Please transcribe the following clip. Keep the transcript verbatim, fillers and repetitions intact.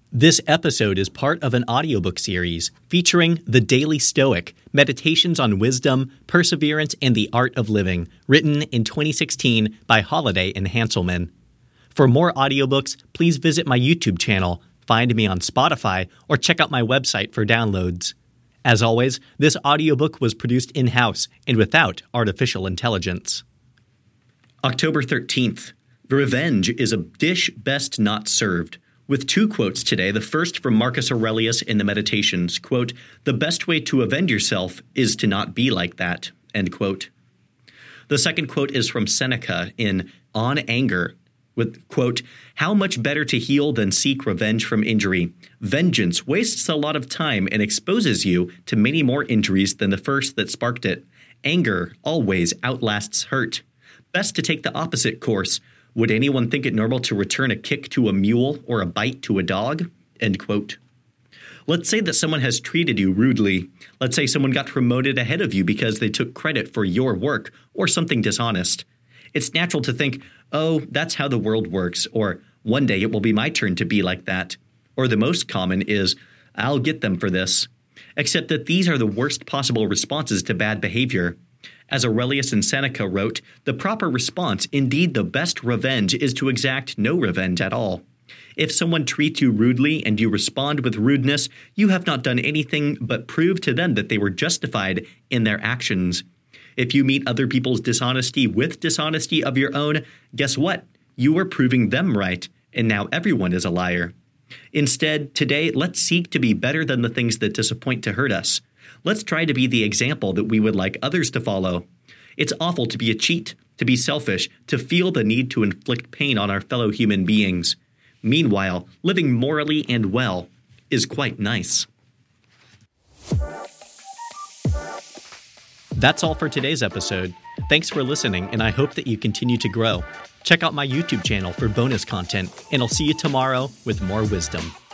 This episode is part of an audiobook series featuring The Daily Stoic, Meditations on Wisdom, Perseverance, and the Art of Living, written in twenty sixteen by Holiday and Hanselman. For more audiobooks, please visit my YouTube channel, find me on Spotify, or check out my website for downloads. As always, this audiobook was produced in-house and without artificial intelligence. October thirteenth. Revenge is a dish best not served. With two quotes today, the first from Marcus Aurelius in the Meditations, quote, "The best way to avenge yourself is to not be like that," end quote. The second quote is from Seneca in On Anger, with, quote, "How much better to heal than seek revenge from injury. Vengeance wastes a lot of time and exposes you to many more injuries than the first that sparked it. Anger always outlasts hurt. Best to take the opposite course. Would anyone think it normal to return a kick to a mule or a bite to a dog?" End quote. Let's say that someone has treated you rudely. Let's say someone got promoted ahead of you because they took credit for your work or something dishonest. It's natural to think, oh, that's how the world works, or one day it will be my turn to be like that. Or the most common is, I'll get them for this. Except that these are the worst possible responses to bad behavior. As Aurelius and Seneca wrote, the proper response, indeed the best revenge, is to exact no revenge at all. If someone treats you rudely and you respond with rudeness, you have not done anything but prove to them that they were justified in their actions. If you meet other people's dishonesty with dishonesty of your own, guess what? You are proving them right, and now everyone is a liar. Instead, today, let's seek to be better than the things that disappoint to hurt us. Let's try to be the example that we would like others to follow. It's awful to be a cheat, to be selfish, to feel the need to inflict pain on our fellow human beings. Meanwhile, living morally and well is quite nice. That's all for today's episode. Thanks for listening, and I hope that you continue to grow. Check out my YouTube channel for bonus content, and I'll see you tomorrow with more wisdom.